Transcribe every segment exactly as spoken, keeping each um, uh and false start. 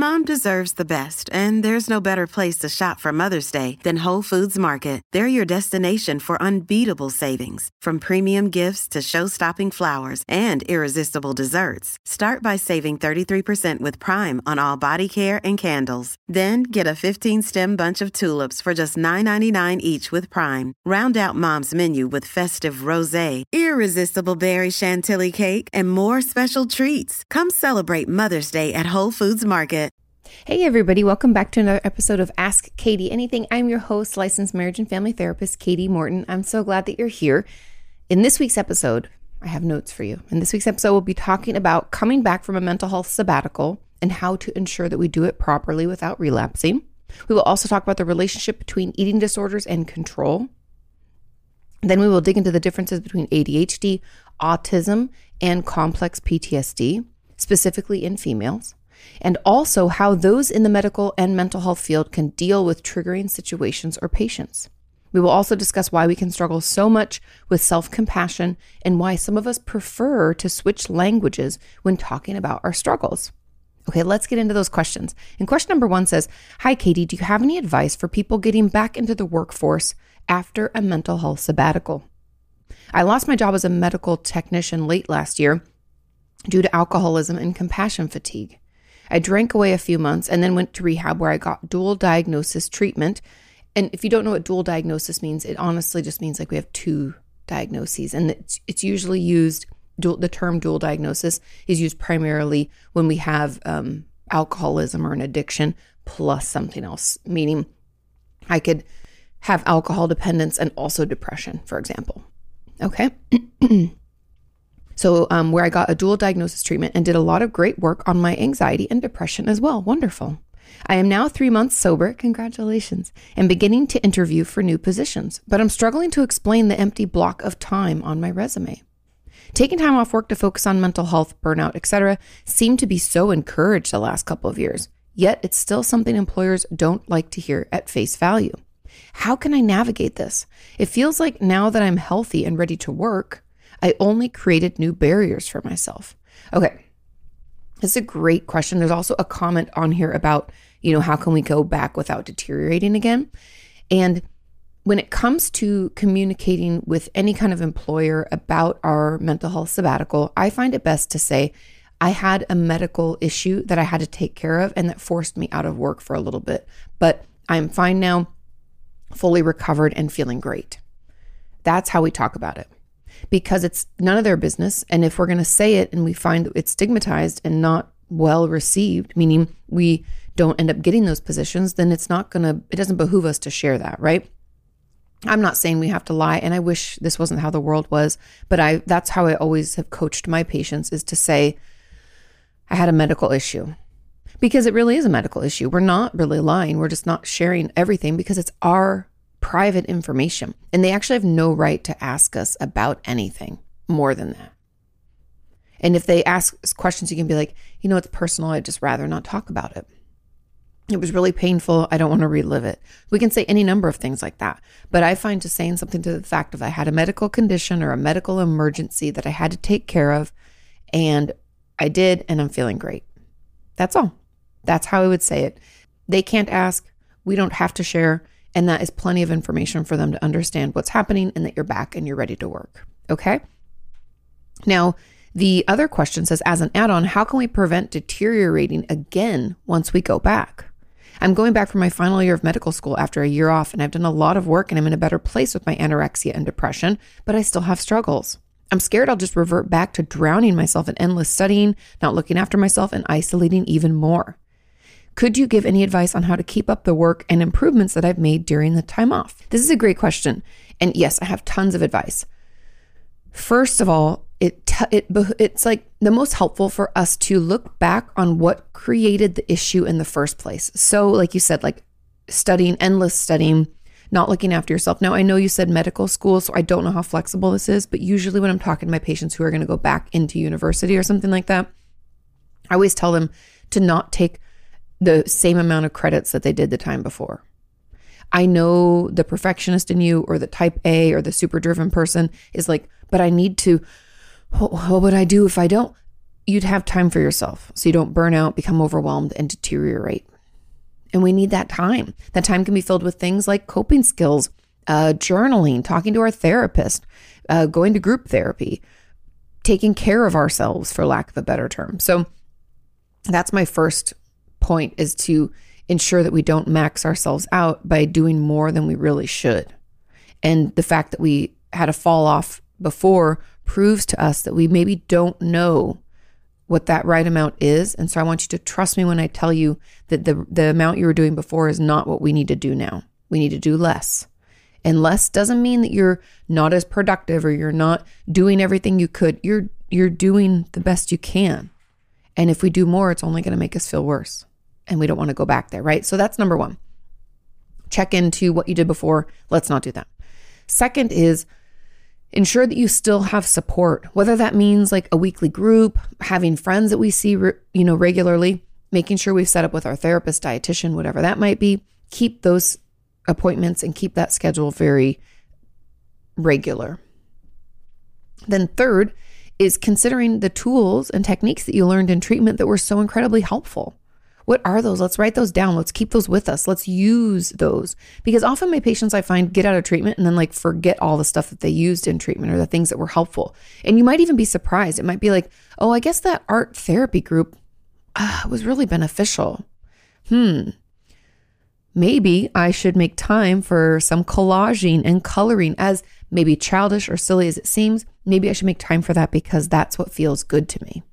Mom deserves the best, and there's no better place to shop for Mother's Day than Whole Foods Market. They're your destination for unbeatable savings, from premium gifts to show-stopping flowers and irresistible desserts. Start by saving thirty-three percent with Prime on all body care and candles. Then get a fifteen-stem bunch of tulips for just nine ninety-nine each with Prime. Round out Mom's menu with festive rosé, irresistible berry chantilly cake, and more special treats. Come celebrate Mother's Day at Whole Foods Market. Hey everybody, welcome back to another episode of Ask Katie Anything. I'm your host, licensed marriage and family therapist, Katie Morton. I'm so glad that you're here. In this week's episode, I have notes for you. In this week's episode, we'll be talking about coming back from a mental health sabbatical and how to ensure that we do it properly without relapsing. We will also talk about the relationship between eating disorders and control. Then we will dig into the differences between A D H D, autism, and complex P T S D, specifically in females, and also how those in the medical and mental health field can deal with triggering situations or patients. We will also discuss why we can struggle so much with self-compassion and why some of us prefer to switch languages when talking about our struggles. Okay, let's get into those questions. And question number one says, "Hi, Katie, do you have any advice for people getting back into the workforce after a mental health sabbatical? I lost my job as a medical technician late last year due to alcoholism and compassion fatigue. I drank away a few months and then went to rehab where I got dual diagnosis treatment." And if you don't know what dual diagnosis means, it honestly just means like we have two diagnoses. And it's, it's usually used, dual, the term dual diagnosis is used primarily when we have um, alcoholism or an addiction plus something else, meaning I could have alcohol dependence and also depression, for example. Okay. So um, where I got a dual diagnosis treatment and did a lot of great work on my anxiety and depression as well. Wonderful. I am now three months sober, congratulations, and beginning to interview for new positions, but I'm struggling to explain the empty block of time on my resume. Taking time off work to focus on mental health, burnout, et cetera seemed to be so encouraged the last couple of years, yet it's still something employers don't like to hear at face value. How can I navigate this? It feels like now that I'm healthy and ready to work, I only created new barriers for myself. Okay, this is a great question. There's also a comment on here about, you know, how can we go back without deteriorating again? And when it comes to communicating with any kind of employer about our mental health sabbatical, I find it best to say, I had a medical issue that I had to take care of and that forced me out of work for a little bit, but I'm fine now, fully recovered and feeling great. That's how we talk about it, because it's none of their business. And if we're going to say it and we find that it's stigmatized and not well received, meaning we don't end up getting those positions, then it's not going to, it doesn't behoove us to share that, right? I'm not saying we have to lie, and I wish this wasn't how the world was, but I, that's how I always have coached my patients, is to say, I had a medical issue, because it really is a medical issue. We're not really lying. We're just not sharing everything because it's our private information, and they actually have no right to ask us about anything more than that. And if they ask questions, you can be like, you know, it's personal. I'd just rather not talk about it. It was really painful. I don't want to relive it. We can say any number of things like that. But I find just saying something to the fact of I had a medical condition or a medical emergency that I had to take care of, and I did, and I'm feeling great. That's all. That's how I would say it. They can't ask. We don't have to share. And that is plenty of information for them to understand what's happening and that you're back and you're ready to work. Okay? Now, the other question says, as an add-on, how can we prevent deteriorating again once we go back? I'm going back for my final year of medical school after a year off, and I've done a lot of work and I'm in a better place with my anorexia and depression, but I still have struggles. I'm scared I'll just revert back to drowning myself in endless studying, not looking after myself, and isolating even more. Could you give any advice on how to keep up the work and improvements that I've made during the time off? This is a great question. And yes, I have tons of advice. First of all, it it it's like the most helpful for us to look back on what created the issue in the first place. So like you said, like studying, endless studying, not looking after yourself. Now, I know you said medical school, so I don't know how flexible this is, but usually when I'm talking to my patients who are going to go back into university or something like that, I always tell them to not take the same amount of credits that they did the time before. I know the perfectionist in you, or the type A, or the super driven person is like, but I need to, what would I do if I don't? you'd have time for yourself so you don't burn out, become overwhelmed, and deteriorate. And we need that time. That time can be filled with things like coping skills, uh, journaling, talking to our therapist, uh, going to group therapy, taking care of ourselves, for lack of a better term. So that's my first point, is to ensure that we don't max ourselves out by doing more than we really should. And the fact that we had a fall off before proves to us that we maybe don't know what that right amount is. And so I want you to trust me when I tell you that the, the amount you were doing before is not what we need to do now. We need to do less. And less doesn't mean that you're not as productive or you're not doing everything you could. You're you're doing the best you can. And if we do more, it's only going to make us feel worse. And we don't want to go back there, right? So that's number one. Check into what you did before. Let's not do that. Second is ensure that you still have support, whether that means like a weekly group, having friends that we see, you know, regularly, making sure we've set up with our therapist, dietitian, whatever that might be. Keep those appointments and keep that schedule very regular. Then third is considering the tools and techniques that you learned in treatment that were so incredibly helpful. What are those? Let's write those down. Let's keep those with us. Let's use those. Because often my patients, I find, get out of treatment and then like forget all the stuff that they used in treatment or the things that were helpful. And you might even be surprised. It might be like, oh, I guess that art therapy group uh, was really beneficial. Hmm. Maybe I should make time for some collaging and coloring. As maybe childish or silly as it seems, maybe I should make time for that because that's what feels good to me.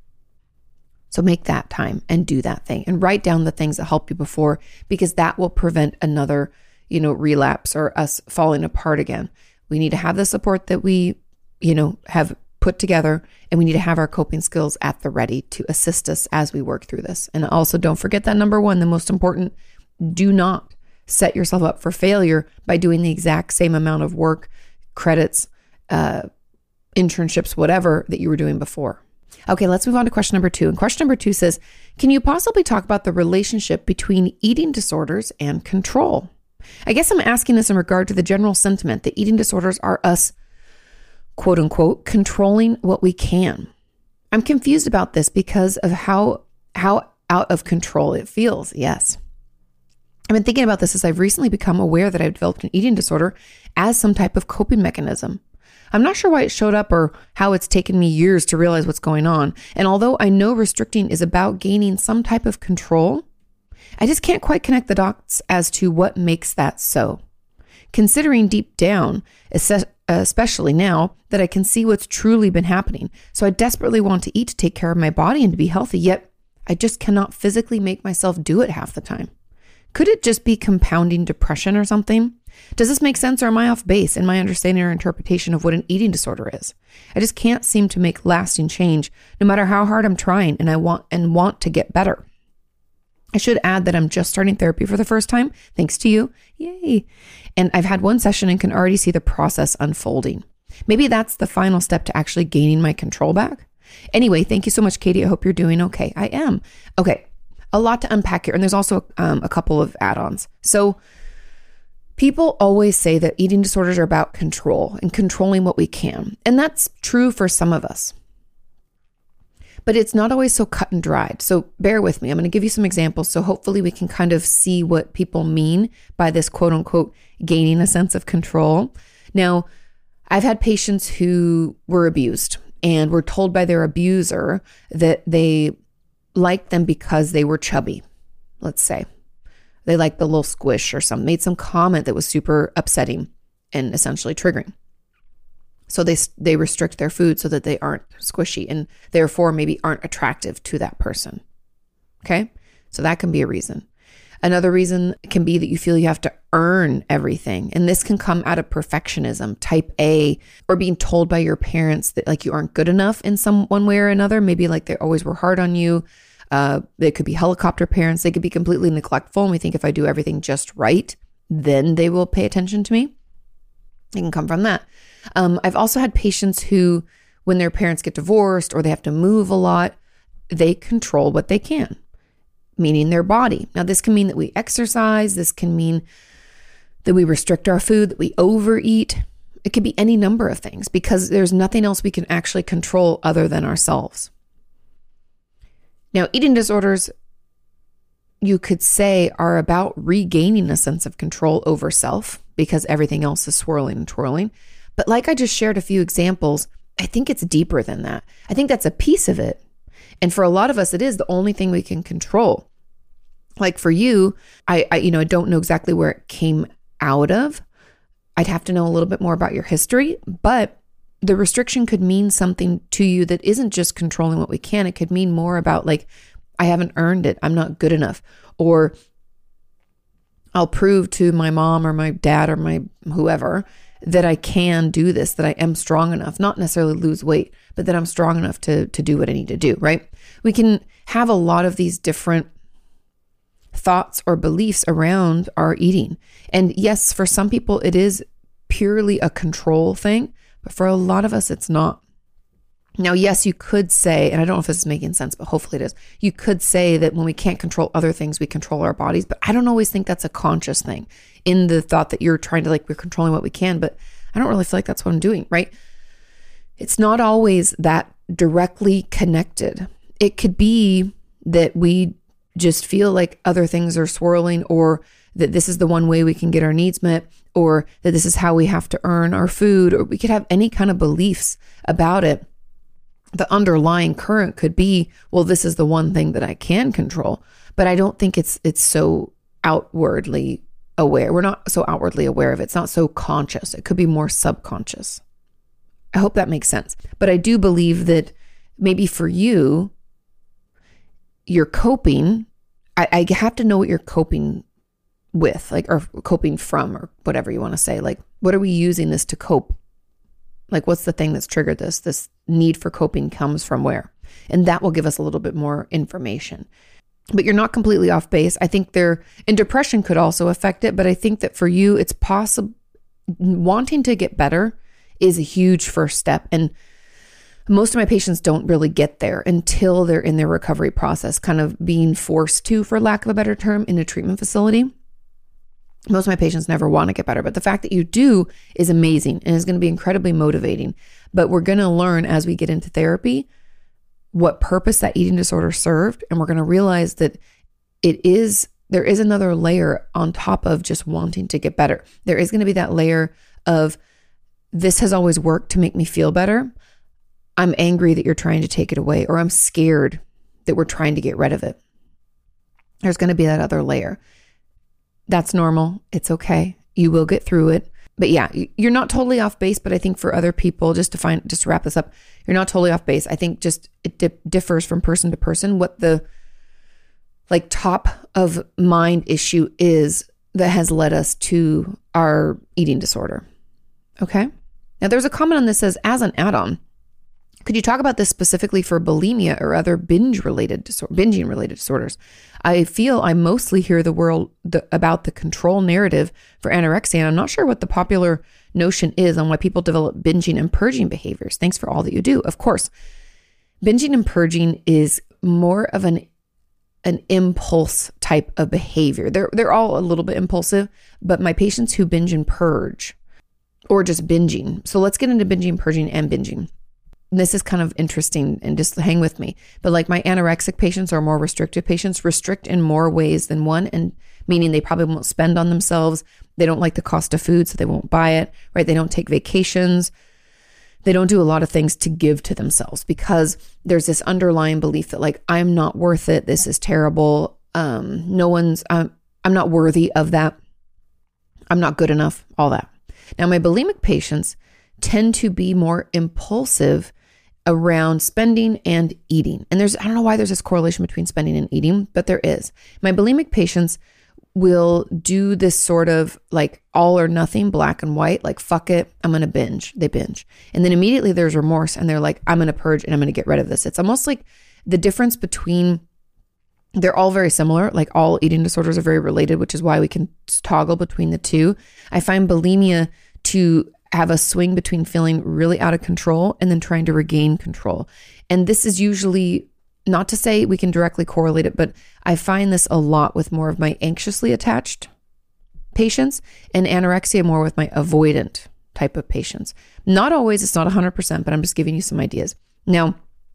So make that time and do that thing and write down the things that helped you before, because that will prevent another, you know, relapse or us falling apart again. We need to have the support that we, you know, have put together, and we need to have our coping skills at the ready to assist us as we work through this. And also don't forget that number one, the most important, do not set yourself up for failure by doing the exact same amount of work, credits, uh, internships, whatever that you were doing before. Okay, let's move on to question number two. And question number two says, can you possibly talk about the relationship between eating disorders and control? I guess I'm asking this in regard to the general sentiment that eating disorders are us, quote unquote, controlling what we can. I'm confused about this because of how, how out of control it feels. Yes. I've been thinking about this as I've recently become aware that I've developed an eating disorder as some type of coping mechanism. I'm not sure why it showed up or how it's taken me years to realize what's going on. And although I know restricting is about gaining some type of control, I just can't quite connect the dots as to what makes that so. Considering deep down, especially now that I can see what's truly been happening. So I desperately want to eat to take care of my body and to be healthy, yet I just cannot physically make myself do it half the time. Could it just be compounding depression or something? Does this make sense, or am I off base in my understanding or interpretation of what an eating disorder is? I just can't seem to make lasting change, no matter how hard I'm trying, and I want and want to get better. I should add that I'm just starting therapy for the first time, thanks to you. Yay. And I've had one session and can already see the process unfolding. Maybe that's the final step to actually gaining my control back. Anyway, thank you so much, Katie. I hope you're doing okay. I am. Okay. A lot to unpack here. And there's also um, a couple of add-ons. So people always say that eating disorders are about control and controlling what we can. And that's true for some of us. But it's not always so cut and dried. So bear with me. I'm going to give you some examples. So hopefully we can kind of see what people mean by this quote unquote gaining a sense of control. Now, I've had patients who were abused and were told by their abuser that they liked them because they were chubby, let's say. They liked the little squish or something, made some comment that was super upsetting and essentially triggering. So they they restrict their food so that they aren't squishy and therefore maybe aren't attractive to that person. Okay? So that can be a reason. Another reason can be that you feel you have to earn everything. And this can come out of perfectionism, type A, or being told by your parents that like you aren't good enough in some one way or another. Maybe like they always were hard on you. Uh, they could be helicopter parents. They could be completely neglectful. And we think if I do everything just right, then they will pay attention to me. It can come from that. Um, I've also had patients who, when their parents get divorced or they have to move a lot, they control what they can, meaning their body. Now, this can mean that we exercise. This can mean that we restrict our food, that we overeat. It could be any number of things because there's nothing else we can actually control other than ourselves. Now, eating disorders, you could say, are about regaining a sense of control over self because everything else is swirling and twirling. But like I just shared a few examples, I think it's deeper than that. I think that's a piece of it. And for a lot of us, it is the only thing we can control. Like for you, I, I you know, I don't know exactly where it came out of. I'd have to know a little bit more about your history, but the restriction could mean something to you that isn't just controlling what we can. It could mean more about like, I haven't earned it. I'm not good enough. Or I'll prove to my mom or my dad or my whoever that I can do this, that I am strong enough, not necessarily lose weight, but that I'm strong enough to, to do what I need to do, right? We can have a lot of these different thoughts or beliefs around our eating. And yes, for some people, it is purely a control thing, but for a lot of us, it's not. Now, yes, you could say, and I don't know if this is making sense, but hopefully it is. You could say that when we can't control other things, we control our bodies, but I don't always think that's a conscious thing in the thought that you're trying to like, we're controlling what we can, but I don't really feel like that's what I'm doing, right? It's not always that directly connected. It could be that we just feel like other things are swirling, or that this is the one way we can get our needs met, or that this is how we have to earn our food, or we could have any kind of beliefs about it. The underlying current could be, well, this is the one thing that I can control, but I don't think it's it's so outwardly aware. We're not so outwardly aware of it. It's not so conscious. It could be more subconscious. I hope that makes sense. But I do believe that maybe for you, you're coping. I, I have to know what you're coping with, like, or coping from, or whatever you want to say. Like, what are we using this to cope? Like, what's the thing that's triggered this? This need for coping comes from where? And that will give us a little bit more information. But you're not completely off base. I think there, and depression could also affect it, but I think that for you, it's possible, wanting to get better is a huge first step. And most of my patients don't really get there until they're in their recovery process, kind of being forced to, for lack of a better term, in a treatment facility. Most of my patients never want to get better, but the fact that you do is amazing and is going to be incredibly motivating. But we're going to learn as we get into therapy what purpose that eating disorder served. And we're going to realize that it is, there is another layer on top of just wanting to get better. There is going to be that layer of, this has always worked to make me feel better. I'm angry that you're trying to take it away, or I'm scared that we're trying to get rid of it. There's going to be that other layer. That's normal. It's okay. You will get through it. But yeah, you're not totally off base, but I think for other people, just to find, just to wrap this up, you're not totally off base. I think just it di- differs from person to person what the like top of mind issue is that has led us to our eating disorder. Okay. Now there's a comment on this that says, as an add-on, could you talk about this specifically for bulimia or other binge-related disor- binging-related disorders? I feel I mostly hear the world the, about the control narrative for anorexia, and I'm not sure what the popular notion is on why people develop binging and purging behaviors. Thanks for all that you do. Of course, binging and purging is more of an an impulse type of behavior. They're they're all a little bit impulsive, but my patients who binge and purge, or just binging. So let's get into binging, purging, and binging. This is kind of interesting, and just hang with me. But like my anorexic patients or more restrictive patients restrict in more ways than one, and meaning they probably won't spend on themselves. They don't like the cost of food, so they won't buy it, right? They don't take vacations. They don't do a lot of things to give to themselves because there's this underlying belief that like, I'm not worth it. This is terrible. Um, no one's, I'm, I'm not worthy of that. I'm not good enough, all that. Now, my bulimic patients tend to be more impulsive around spending and eating. And there's, I don't know why there's this correlation between spending and eating, but there is. My bulimic patients will do this sort of like all or nothing, black and white, like, fuck it, I'm going to binge. They binge. And then immediately there's remorse and they're like, I'm going to purge and I'm going to get rid of this. It's almost like the difference between, they're all very similar. Like all eating disorders are very related, which is why we can toggle between the two. I find bulimia to have a swing between feeling really out of control and then trying to regain control. And this is usually, not to say we can directly correlate it, but I find this a lot with more of my anxiously attached patients, and anorexia more with my avoidant type of patients. Not always, it's not one hundred percent, but I'm just giving you some ideas. Now,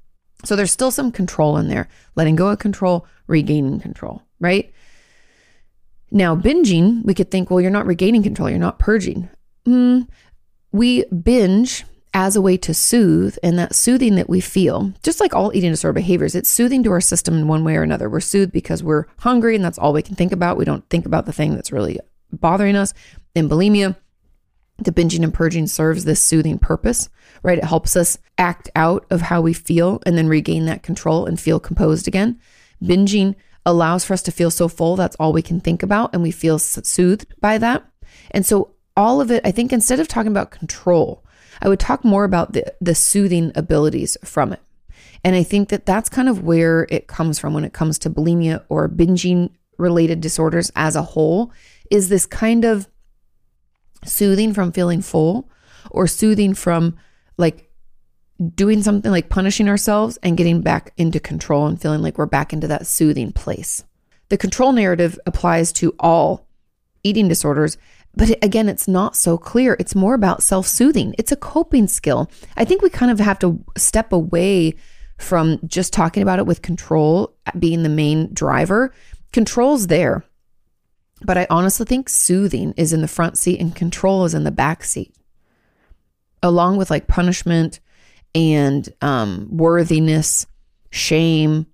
So there's still some control in there, letting go of control, regaining control, right? Now, binging, we could think, well, you're not regaining control, you're not purging. Mm, we binge as a way to soothe, and that soothing that we feel, just like all eating disorder behaviors, it's soothing to our system in one way or another. We're soothed because we're hungry, and that's all we can think about. We don't think about the thing that's really bothering us. In bulimia, the binging and purging serves this soothing purpose, right? It helps us act out of how we feel and then regain that control and feel composed again. Binging allows for us to feel so full, that's all we can think about, and we feel soothed by that. And so all of it, I think instead of talking about control, I would talk more about the, the soothing abilities from it. And I think that that's kind of where it comes from when it comes to bulimia or binging related disorders as a whole, is this kind of soothing from feeling full, or soothing from like doing something like punishing ourselves and getting back into control and feeling like we're back into that soothing place. The control narrative applies to all eating disorders, but it, again, it's not so clear. It's more about self-soothing. It's a coping skill. I think we kind of have to step away from just talking about it with control being the main driver. Control's there, but I honestly think soothing is in the front seat and control is in the back seat, along with like punishment and um, worthiness, shame,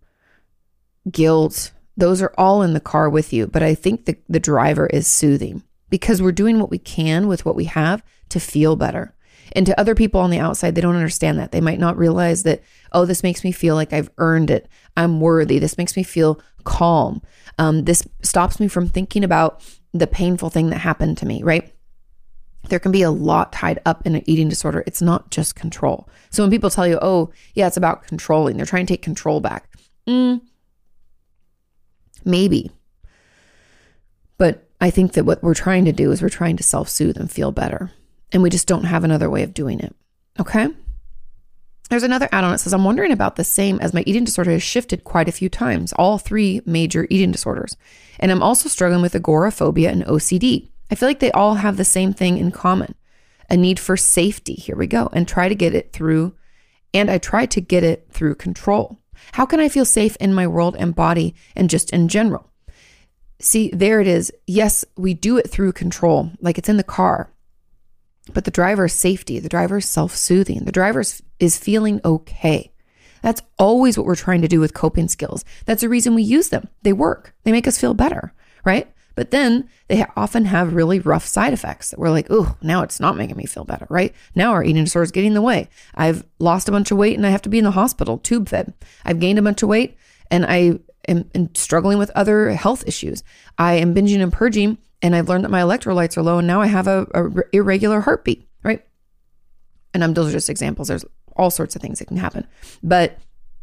guilt. Those are all in the car with you. But I think the, the driver is soothing, because we're doing what we can with what we have to feel better. And to other people on the outside, they don't understand that. They might not realize that, oh, this makes me feel like I've earned it. I'm worthy. This makes me feel calm. Um, this stops me from thinking about the painful thing that happened to me, right? There can be a lot tied up in an eating disorder. It's not just control. So when people tell you, oh, yeah, it's about controlling, they're trying to take control back. Mm, maybe. But I think that what we're trying to do is we're trying to self-soothe and feel better. And we just don't have another way of doing it. Okay? There's another add-on that says, I'm wondering about the same as my eating disorder has shifted quite a few times, all three major eating disorders. And I'm also struggling with agoraphobia and O C D. I feel like they all have the same thing in common, a need for safety. Here we go. And try to get it through, and I try to get it through control. How can I feel safe in my world and body and just in general? See, there it is. Yes, we do it through control, like it's in the car. But the driver's safety, the driver's self-soothing, the driver is feeling okay. That's always what we're trying to do with coping skills. That's the reason we use them. They work. They make us feel better, right? But then they often have really rough side effects that we're like, oh, now it's not making me feel better, right? Now our eating disorder is getting in the way. I've lost a bunch of weight and I have to be in the hospital, tube fed. I've gained a bunch of weight and I am, am struggling with other health issues. I am binging and purging, and I've learned that my electrolytes are low, and now I have a, a irregular heartbeat, right? And I'm, those are just examples. There's all sorts of things that can happen, but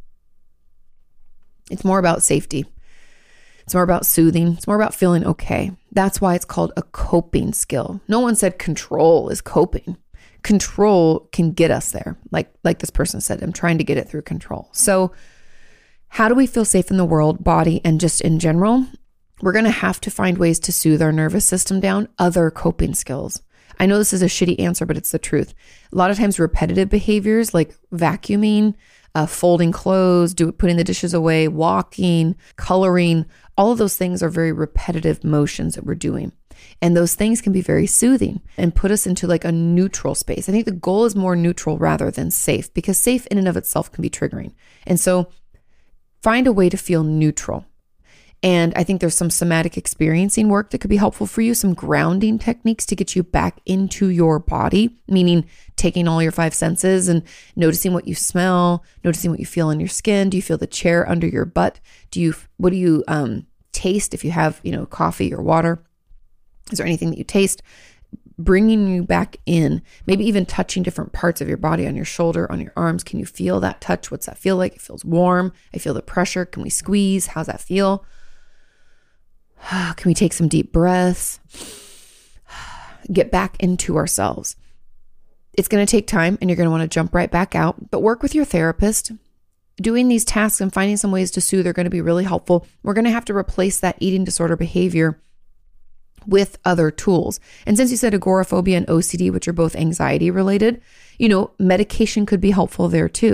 it's more about safety. It's more about soothing. It's more about feeling okay. That's why it's called a coping skill. No one said control is coping. Control can get us there. Like, like this person said, I'm trying to get it through control. So how do we feel safe in the world, body, and just in general? We're going to have to find ways to soothe our nervous system down, other coping skills. I know this is a shitty answer, but it's the truth. A lot of times repetitive behaviors like vacuuming, uh, folding clothes, do, putting the dishes away, walking, coloring, all of those things are very repetitive motions that we're doing. And those things can be very soothing and put us into like a neutral space. I think the goal is more neutral rather than safe, because safe in and of itself can be triggering. And so find a way to feel neutral. And I think there's some somatic experiencing work that could be helpful for you, some grounding techniques to get you back into your body, meaning taking all your five senses and noticing what you smell, noticing what you feel in your skin. Do you feel the chair under your butt? Do you, what do you um, taste if you have, you know, coffee or water? Is there anything that you taste? Bringing you back in, maybe even touching different parts of your body, on your shoulder, on your arms. Can you feel that touch? What's that feel like? It feels warm. I feel the pressure. Can we squeeze? How's that feel? Can we take some deep breaths? Get back into ourselves. It's going to take time and you're going to want to jump right back out, but work with your therapist. Doing these tasks and finding some ways to soothe are going to be really helpful. We're going to have to replace that eating disorder behavior with other tools. And since you said agoraphobia and O C D, which are both anxiety related, you know, medication could be helpful there too.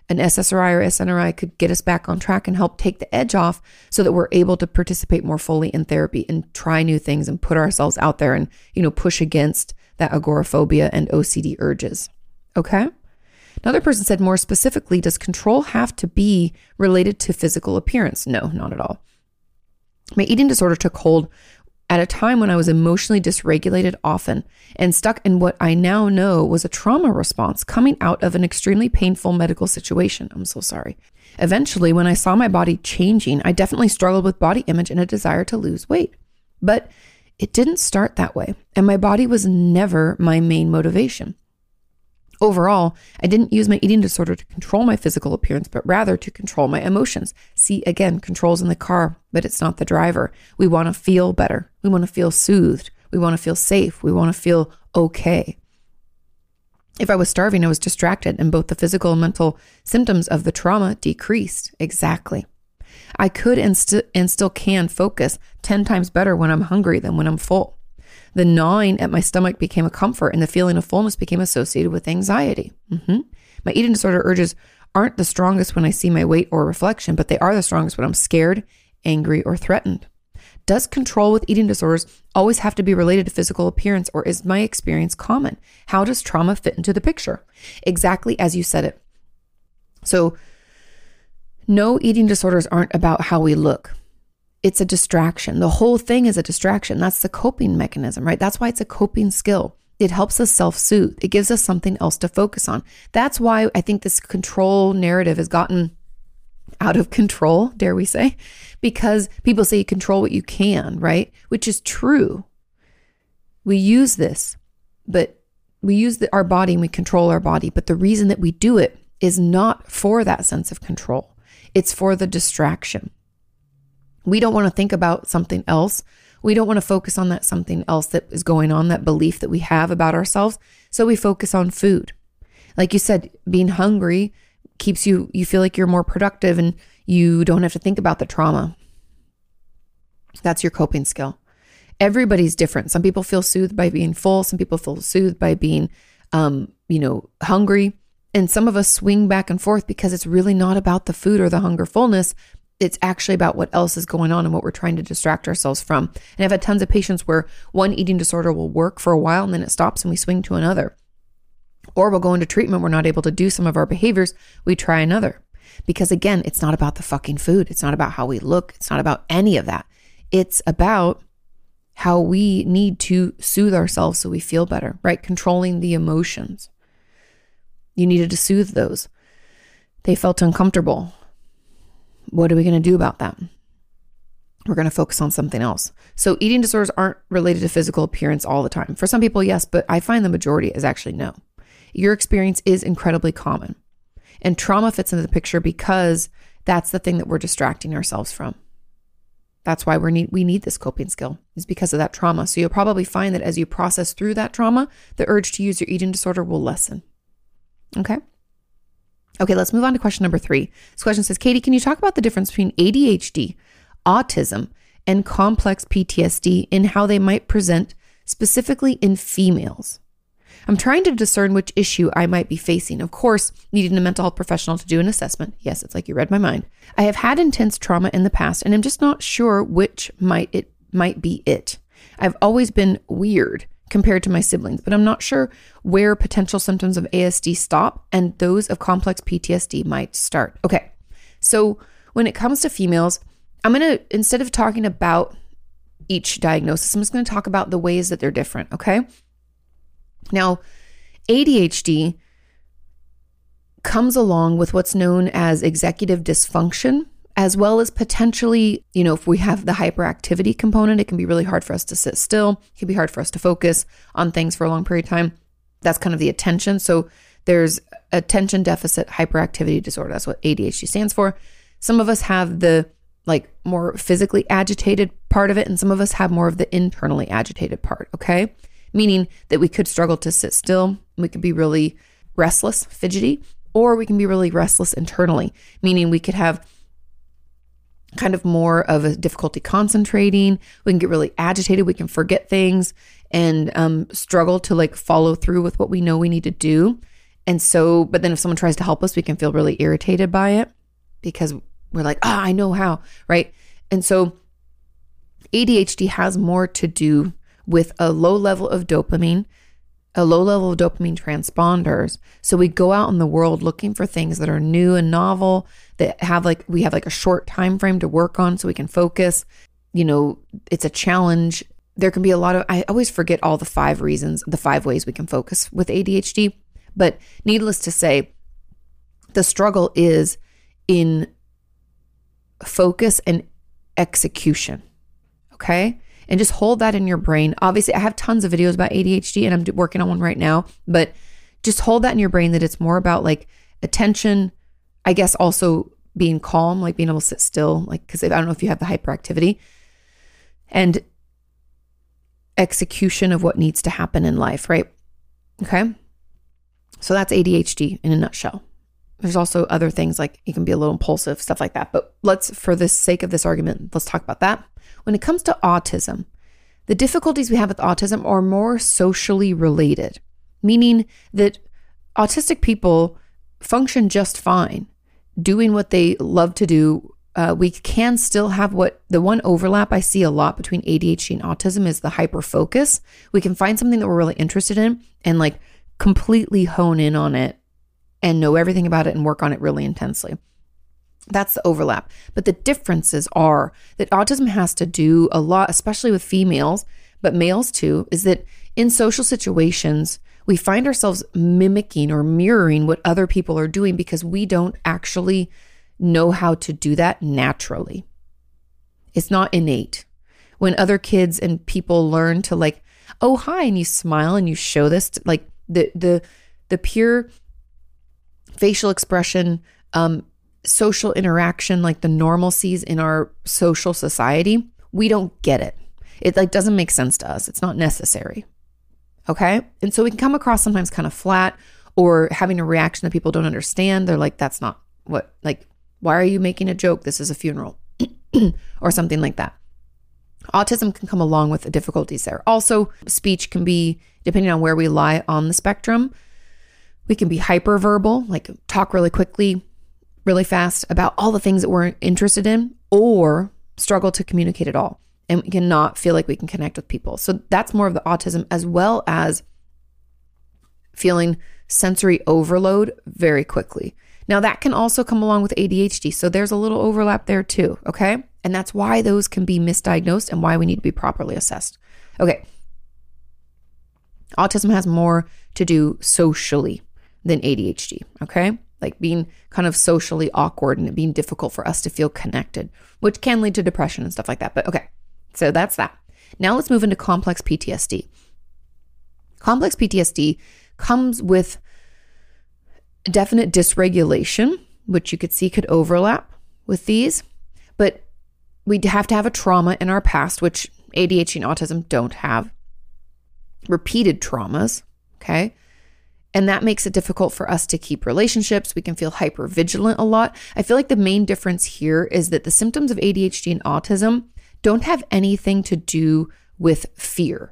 an S S R I or S N R I could get us back on track and help take the edge off so that we're able to participate more fully in therapy and try new things and put ourselves out there and, you know, push against that agoraphobia and O C D urges. Okay? Another person said, more specifically, does control have to be related to physical appearance? No, not at all. My eating disorder took hold at a time when I was emotionally dysregulated often and stuck in what I now know was a trauma response coming out of an extremely painful medical situation. I'm so sorry. Eventually, when I saw my body changing, I definitely struggled with body image and a desire to lose weight. But it didn't start that way, and my body was never my main motivation. Overall, I didn't use my eating disorder to control my physical appearance, but rather to control my emotions. See, again, control's in the car, but it's not the driver. We want to feel better. We want to feel soothed. We want to feel safe. We want to feel okay. If I was starving, I was distracted, and both the physical and mental symptoms of the trauma decreased. Exactly. I could and, st- and still can focus ten times better when I'm hungry than when I'm full. The gnawing at my stomach became a comfort, and the feeling of fullness became associated with anxiety. Mm-hmm. My eating disorder urges aren't the strongest when I see my weight or reflection, but they are the strongest when I'm scared, angry, or threatened. Does control with eating disorders always have to be related to physical appearance, or is my experience common? How does trauma fit into the picture? Exactly as you said it. So, no, eating disorders aren't about how we look. It's a distraction. The whole thing is a distraction. That's the coping mechanism, right? That's why it's a coping skill. It helps us self-soothe. It gives us something else to focus on. That's why I think this control narrative has gotten out of control, dare we say, because people say you control what you can, right? Which is true. We use this, but we use the, our body and we control our body. But the reason that we do it is not for that sense of control. It's for the distraction. We don't want to think about something else. We don't want to focus on that something else that is going on, that belief that we have about ourselves. So we focus on food. Like you said, being hungry keeps you, you feel like you're more productive and you don't have to think about the trauma. That's your coping skill. Everybody's different. Some people feel soothed by being full. Some people feel soothed by being, um, you know, hungry. And some of us swing back and forth because it's really not about the food or the hunger fullness. It's actually about what else is going on and what we're trying to distract ourselves from. And I've had tons of patients where one eating disorder will work for a while and then it stops and we swing to another. Or we'll go into treatment, we're not able to do some of our behaviors, we try another. Because again, it's not about the fucking food. It's not about how we look. It's not about any of that. It's about how we need to soothe ourselves so we feel better, right? Controlling the emotions. You needed to soothe those. They felt uncomfortable. What are we going to do about that? We're going to focus on something else. So eating disorders aren't related to physical appearance all the time. For some people, yes, but I find the majority is actually no. Your experience is incredibly common. And trauma fits into the picture because that's the thing that we're distracting ourselves from. That's why we need we need this coping skill, is because of that trauma. So you'll probably find that as you process through that trauma, the urge to use your eating disorder will lessen. Okay? Okay, let's move on to question number three. This question says, Katie, can you talk about the difference between A D H D, autism, and complex P T S D and how they might present specifically in females? I'm trying to discern which issue I might be facing. Of course, needing a mental health professional to do an assessment. Yes, it's like you read my mind. I have had intense trauma in the past, and I'm just not sure which might it might be it. I've always been weird compared to my siblings, but I'm not sure where potential symptoms of A S D stop and those of complex P T S D might start. Okay, so when it comes to females, I'm going to, instead of talking about each diagnosis, I'm just going to talk about the ways that they're different, okay? Now, A D H D comes along with what's known as executive dysfunction, as well as potentially, you know, if we have the hyperactivity component, it can be really hard for us to sit still. It can be hard for us to focus on things for a long period of time. That's kind of the attention. So there's attention deficit hyperactivity disorder. That's what A D H D stands for. Some of us have the like more physically agitated part of it, and some of us have more of the internally agitated part, okay? Meaning that we could struggle to sit still. We could be really restless, fidgety, or we can be really restless internally, meaning we could have kind of more of a difficulty concentrating. We can get really agitated. We can forget things and um, struggle to like follow through with what we know we need to do. And so, but then if someone tries to help us, we can feel really irritated by it because we're like, ah, I know how, right? And so A D H D has more to do with a low level of dopamine, a low level of dopamine transponders. So we go out in the world looking for things that are new and novel, that have like, we have like a short time frame to work on so we can focus. You know, it's a challenge. There can be a lot of, I always forget all the five reasons, the five ways we can focus with A D H D. But needless to say, the struggle is in focus and execution. Okay. And just hold that in your brain. Obviously, I have tons of videos about A D H D and I'm working on one right now, but just hold that in your brain that it's more about like attention, I guess also being calm, like being able to sit still, like, because I don't know if you have the hyperactivity, and execution of what needs to happen in life, right? Okay. So that's A D H D in a nutshell. There's also other things like you can be a little impulsive, stuff like that. But let's, for the sake of this argument, let's talk about that. When it comes to autism, the difficulties we have with autism are more socially related, meaning that autistic people function just fine, doing what they love to do. Uh, we can still have what the one overlap I see a lot between A D H D and autism is the hyper focus. We can find something that we're really interested in and like completely hone in on it and know everything about it and work on it really intensely. That's the overlap. But the differences are that autism has to do a lot, especially with females, but males too, is that in social situations, we find ourselves mimicking or mirroring what other people are doing because we don't actually know how to do that naturally. It's not innate. When other kids and people learn to like, oh, hi, and you smile and you show this, to, like the the the pure facial expression, um, social interaction, like the normalcies in our social society, we don't get it. It like doesn't make sense to us. It's not necessary. Okay. And so we can come across sometimes kind of flat or having a reaction that people don't understand. They're like, that's not what, like, why are you making a joke? This is a funeral or something like that. Autism can come along with the difficulties there. Also, speech can be, depending on where we lie on the spectrum, we can be hyperverbal, like talk really quickly, really fast about all the things that we're interested in, or struggle to communicate at all. And we cannot feel like we can connect with people. So that's more of the autism, as well as feeling sensory overload very quickly. Now that can also come along with A D H D. So there's a little overlap there too. Okay. And that's why those can be misdiagnosed and why we need to be properly assessed. Okay. Autism has more to do socially than A D H D. Okay. Like being kind of socially awkward and it being difficult for us to feel connected, which can lead to depression and stuff like that. But okay. So that's that. Now let's move into complex P T S D. Complex P T S D comes with definite dysregulation, which you could see could overlap with these, but we have to have a trauma in our past, which A D H D and autism don't have. Repeated traumas, okay? And that makes it difficult for us to keep relationships. We can feel hyper vigilant a lot. I feel like the main difference here is that the symptoms of A D H D and autism don't have anything to do with fear.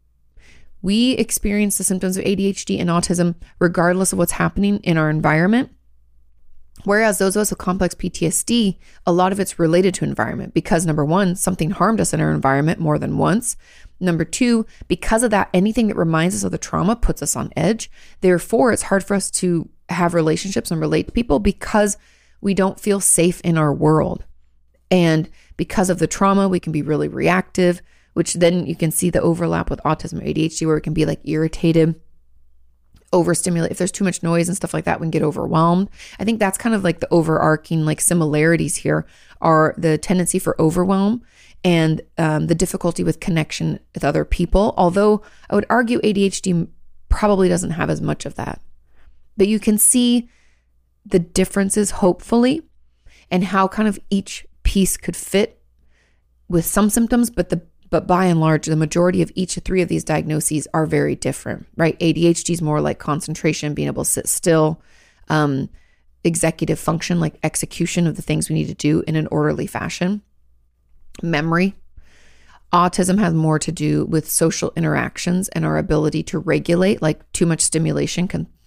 We experience the symptoms of A D H D and autism regardless of what's happening in our environment. Whereas those of us with complex P T S D, a lot of it's related to environment because number one, something harmed us in our environment more than once. Number two, because of that, anything that reminds us of the trauma puts us on edge. Therefore, it's hard for us to have relationships and relate to people because we don't feel safe in our world. And because of the trauma, we can be really reactive, which then you can see the overlap with autism or A D H D where it can be like irritated, overstimulated. If there's too much noise and stuff like that, we can get overwhelmed. I think that's kind of like the overarching like similarities here are the tendency for overwhelm and um, the difficulty with connection with other people. Although I would argue A D H D probably doesn't have as much of that. But you can see the differences, hopefully, and how kind of each piece could fit with some symptoms, but the but by and large, the majority of each of three of these diagnoses are very different, right? A D H D is more like concentration, being able to sit still, um, executive function, like execution of the things we need to do in an orderly fashion. Memory. Autism has more to do with social interactions and our ability to regulate, like too much stimulation can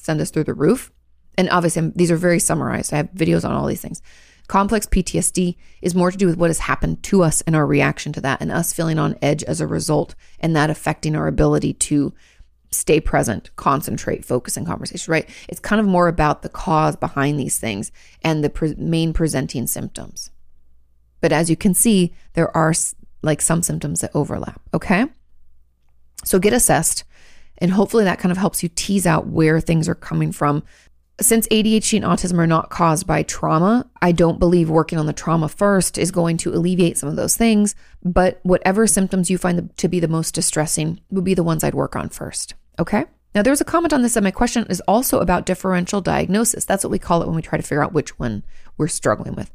send us through the roof. And obviously, I'm, these are very summarized. I have videos on all these things. Complex P T S D is more to do with what has happened to us and our reaction to that and us feeling on edge as a result, and that affecting our ability to stay present, concentrate, focus in conversation, right? It's kind of more about the cause behind these things and the pre- main presenting symptoms. But as you can see, there are like some symptoms that overlap, okay? So get assessed, and hopefully that kind of helps you tease out where things are coming from. Since A D H D and autism are not caused by trauma, I don't believe working on the trauma first is going to alleviate some of those things, but whatever symptoms you find to be the most distressing would be the ones I'd work on first, okay? Now, there was a comment on this that my question is also about differential diagnosis. That's what we call it when we try to figure out which one we're struggling with.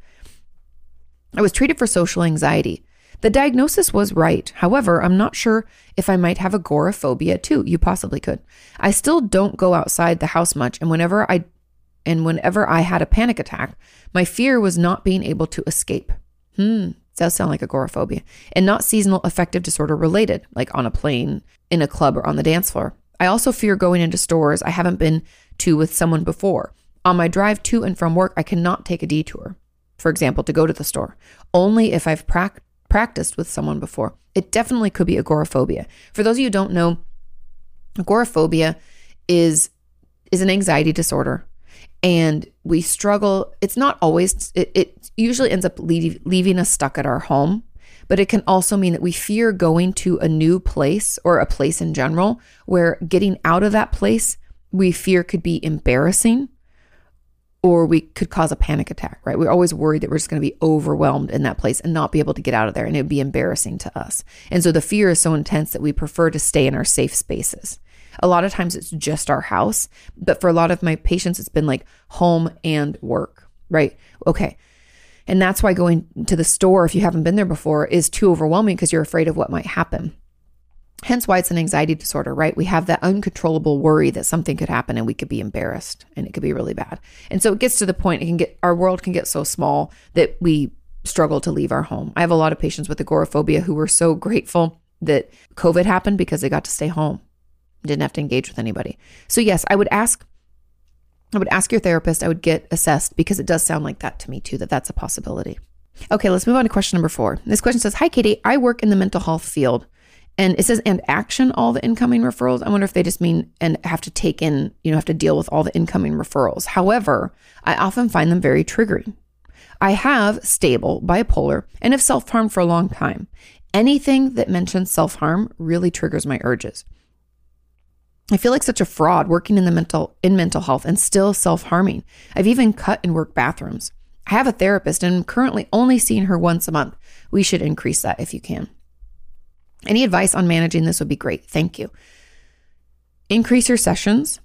I was treated for social anxiety. The diagnosis was right. However, I'm not sure if I might have agoraphobia too. You possibly could. I still don't go outside the house much, and whenever I and whenever I had a panic attack, my fear was not being able to escape. Hmm, does sound like agoraphobia, and not seasonal affective disorder related, like on a plane, in a club, or on the dance floor. I also fear going into stores I haven't been to with someone before. On my drive to and from work, I cannot take a detour, for example, to go to the store, only if I've practiced practiced with someone before. It definitely could be agoraphobia. For those of you who don't know, agoraphobia is is an anxiety disorder, and we struggle. It's not always, it, it usually ends up leave, leaving us stuck at our home, but it can also mean that we fear going to a new place or a place in general where getting out of that place we fear could be embarrassing, or we could cause a panic attack, right? We're always worried that we're just going to be overwhelmed in that place and not be able to get out of there, and it would be embarrassing to us. And so the fear is so intense that we prefer to stay in our safe spaces. A lot of times it's just our house, but for a lot of my patients, it's been like home and work, right? Okay. And that's why going to the store, if you haven't been there before, is too overwhelming because you're afraid of what might happen. Hence why it's an anxiety disorder, right? We have that uncontrollable worry that something could happen and we could be embarrassed and it could be really bad. And so it gets to the point, it can get, our world can get so small that we struggle to leave our home. I have a lot of patients with agoraphobia who were so grateful that COVID happened because they got to stay home, didn't have to engage with anybody. So yes, I would ask, I would ask your therapist, I would get assessed, because it does sound like that to me too, that that's a possibility. Okay, let's move on to question number four. This question says, hi, Katie, I work in the mental health field. And it says, and action all the incoming referrals. I wonder if they just mean, and have to take in, you know, have to deal with all the incoming referrals. However, I often find them very triggering. I have stable bipolar and have self-harmed for a long time. Anything that mentions self-harm really triggers my urges. I feel like such a fraud working in the mental, in mental health and still self-harming. I've even cut in work bathrooms. I have a therapist and I'm currently only seeing her once a month. We should increase that if you can. Any advice on managing this would be great. Thank you. Increase your sessions,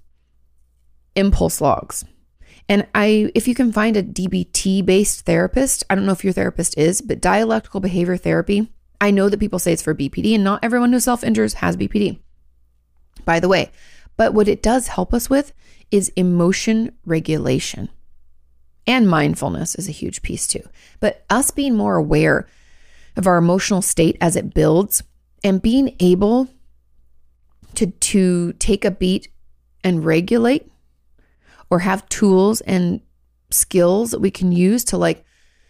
impulse logs. And I, if you can find a D B T-based therapist, I don't know if your therapist is, but dialectical behavior therapy, I know that people say it's for B P D, and not everyone who self-injures has B P D, by the way. But what it does help us with is emotion regulation. And mindfulness is a huge piece too. But us being more aware of our emotional state as it builds, and being able to, to take a beat and regulate, or have tools and skills that we can use to, like,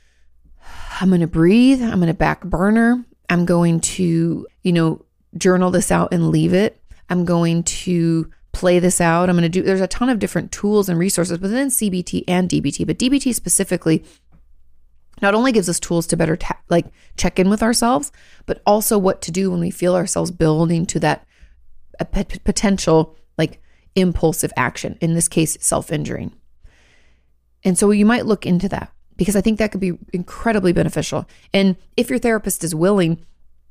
I'm going to breathe, I'm going to back burner, I'm going to, you know, journal this out and leave it. I'm going to play this out. I'm going to do, there's a ton of different tools and resources within C B T and D B T, but D B T specifically not only gives us tools to better ta- like check in with ourselves, but also what to do when we feel ourselves building to that a p- potential like impulsive action, in this case, self-injuring. And so you might look into that, because I think that could be incredibly beneficial. And if your therapist is willing,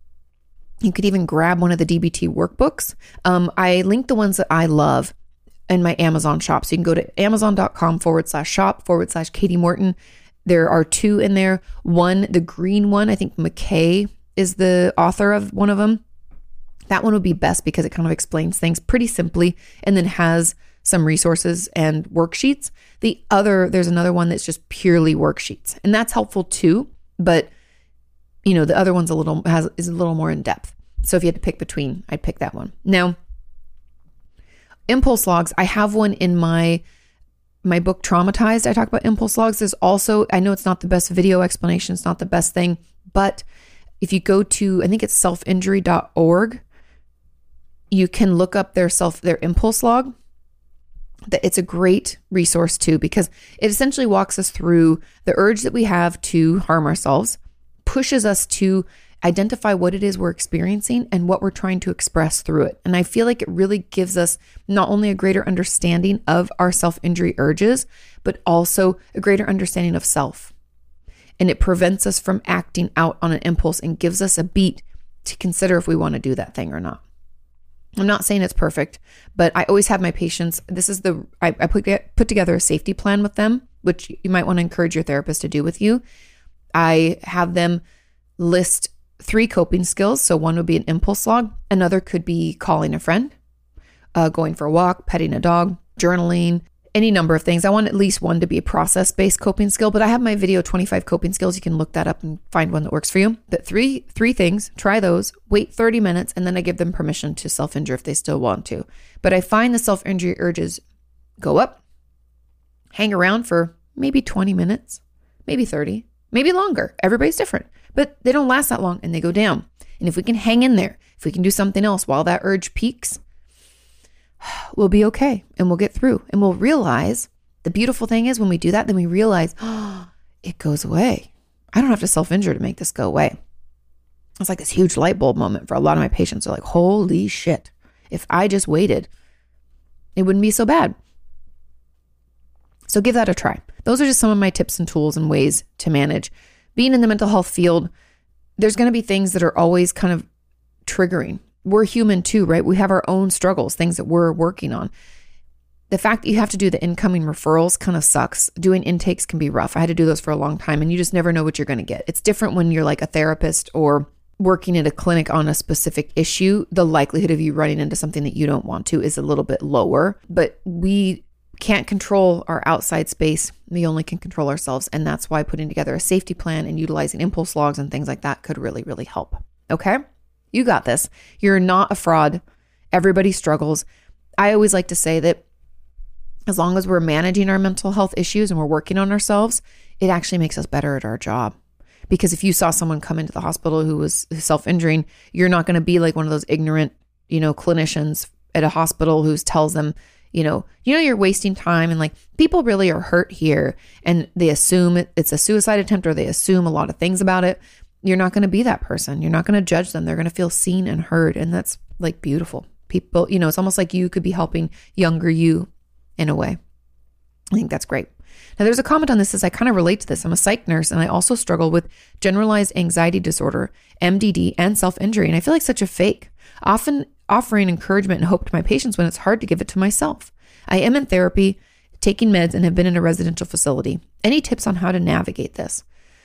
you could even grab one of the D B T workbooks. Um, I linked the ones that I love in my Amazon shop. So you can go to amazon.com forward slash shop forward slash Katie Morton. There are two in there. One, the green one, I think McKay is the author of one of them. That one would be best because it kind of explains things pretty simply and then has some resources and worksheets. The other, there's another one that's just purely worksheets, and that's helpful too. But you know, the other one's a little has is a little more in depth. So if you had to pick between, I'd pick that one. Now, Impulse logs. I have one in my my book Traumatized. I talk about impulse logs. There's also, I know it's not the best video explanation. It's not the best thing, but if you go to, I think it's self injury dot org, you can look up their self, their impulse log. That it's a great resource too, because it essentially walks us through the urge that we have to harm ourselves, pushes us to identify what it is we're experiencing and what we're trying to express through it. And I feel like it really gives us not only a greater understanding of our self-injury urges, but also a greater understanding of self. And it prevents us from acting out on an impulse and gives us a beat to consider if we want to do that thing or not. I'm not saying it's perfect, but I always have my patients. This is the, I, I put, put together a safety plan with them, which you might want to encourage your therapist to do with you. I have them list three coping skills. So one would be an impulse log. Another could be calling a friend, uh, going for a walk, petting a dog, journaling, any number of things. I want at least one to be a process-based coping skill, but I have my video twenty-five coping skills. You can look that up and find one that works for you. But three, three things, try those, wait thirty minutes, and then I give them permission to self-injure if they still want to. But I find the self-injury urges go up, hang around for maybe twenty minutes, maybe thirty, maybe longer. Everybody's different, but they don't last that long and they go down. And if we can hang in there, if we can do something else while that urge peaks, we'll be okay and we'll get through and we'll realize the beautiful thing is when we do that, then we realize, oh, it goes away. I don't have to self-injure to make this go away. It's like this huge light bulb moment for a lot of my patients. They're like, holy shit. If I just waited, it wouldn't be so bad. So give that a try. Those are just some of my tips and tools and ways to manage. Being in the mental health field, there's going to be things that are always kind of triggering. We're human too, right? We have our own struggles, things that we're working on. The fact that you have to do the incoming referrals kind of sucks. Doing intakes can be rough. I had to do those for a long time and you just never know what you're going to get. It's different when you're like a therapist or working at a clinic on a specific issue. The likelihood of you running into something that you don't want to is a little bit lower, but we can't control our outside space. We only can control ourselves. And that's why putting together a safety plan and utilizing impulse logs and things like that could really, really help. Okay? You got this. You're not a fraud. Everybody struggles. I always like to say that as long as we're managing our mental health issues and we're working on ourselves, it actually makes us better at our job. Because if you saw someone come into the hospital who was self-injuring, you're not going to be like one of those ignorant, you know, clinicians at a hospital who tells them, you know, you know, you're wasting time and like people really are hurt here and they assume it's a suicide attempt or they assume a lot of things about it. You're not going to be that person. You're not going to judge them. They're going to feel seen and heard. And that's like beautiful. People, you know, it's almost like you could be helping younger you in a way. I think that's great. Now there's a comment on this as I kind of relate to this. I'm a psych nurse and I also struggle with generalized anxiety disorder, M D D, and self-injury. And I feel like such a fake, often offering encouragement and hope to my patients when it's hard to give it to myself. I am in therapy, taking meds, and have been in a residential facility. Any tips on how to navigate this?